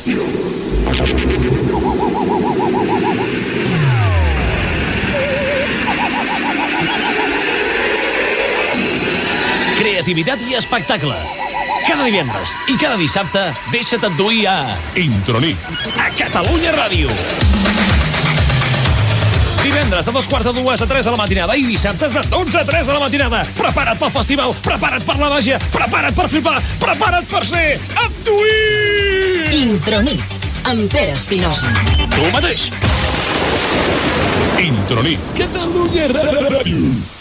Creativitat i espectacle. Cada divendres i cada dissabte deixa't enduir a Intronit. A Catalunya Ràdio. Divendres de 2:45 a 3 de la matinada i dissabtes de 12 a 3 de la matinada. Prepara't pel festival, prepara't per la màgia, prepara't per flipar, prepara't per ser Abduït! Intronit, amb Pere Espinosa. Tu mateix. Intronit. Catalunya Ràdio.